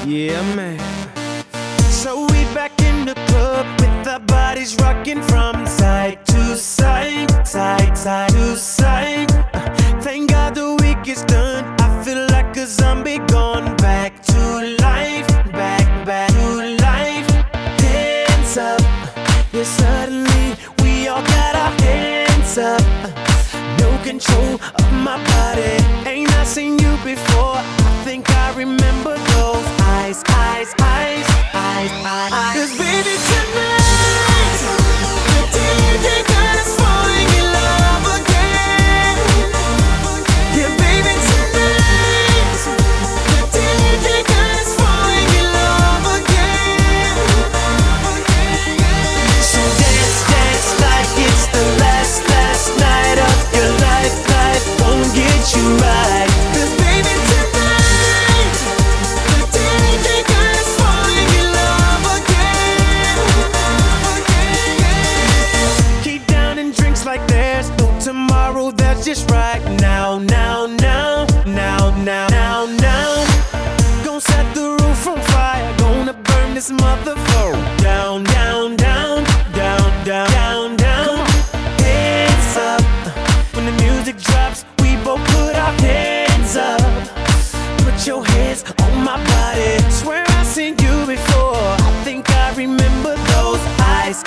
Yeah, man. So we back in the club with our bodies rocking from side to side, side to side. Thank God the week is done. I feel like a zombie gone back to life, back to life. Hands up, yeah, suddenly we all got our hands up. No control of my body. Ain't I seen you before? I think I remember those eyes. Cause baby tonight, the DJ got us falling in love again. Yeah, baby tonight, the DJ got us falling in love again. So dance like it's the last night of your life. Life won't get you right. Cause baby tonight, the DJ got us falling in love again. Keep down and drinks like there's no tomorrow. That's just right now. Gonna set the roof on fire. Gonna burn this motherfucker down. Hands up. When the music drops, we both put our hands up. Put your hands on my body. Swear I've seen you before. I think I remember those eyes.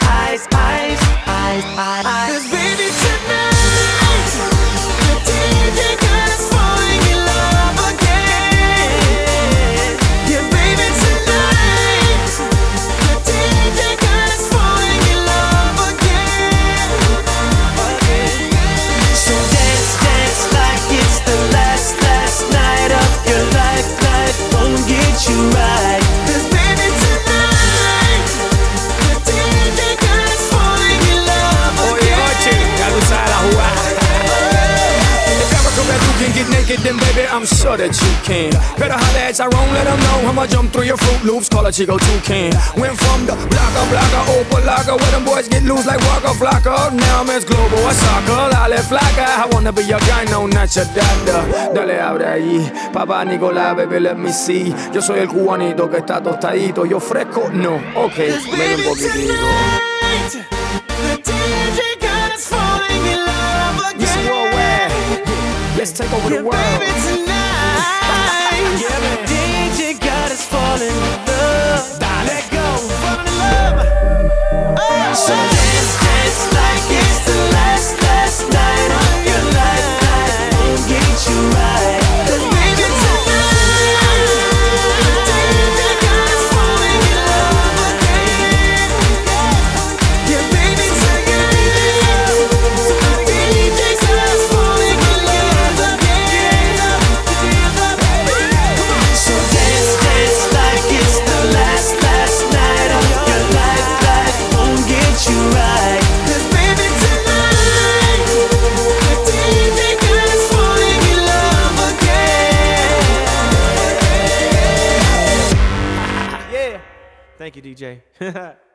Cause baby tonight, the DJ got us falling in love again. Yeah, baby tonight, the DJ got us falling in love again. So dance like it's the last night of your life. Life won't get you right. Cause baby tonight, the DJ got us falling in love again. Oye, Ochi, ya tú sabes la jugada. If ever come that you can get naked, then baby, I'm sure that you can. Better holler at Tyrone, let him know I'ma jump through your Fruit Loops, call a Chico Toucan. Went from the blocker, Opalaga, where them boys get loose like Waka Flocka. Now I'm as global as soccer, dale flaca. I wanna be your guy, no, not your dada. Dale, abre ahí, papá Nicolás, baby, let me see. Yo soy el cubanito que está tostadito. Yo fresco, no, ok, ven un poquitito. The DJ got us falling in love again. This is worldwide. Let's take over the world. Baby tonight, yeah, man. DJ got us falling in love. Let go, falling in love. Oh, so dance like it's the last night of your life. Life won't get you right. 'Cause baby tonight, the DJ got us falling in love again. Yeah, baby tonight, the DJ got us falling in love again. So dance like it's the last night of your life. Life won't get you right. 'Cause baby tonight, the DJ got us falling in love again. Yeah. Thank you, DJ.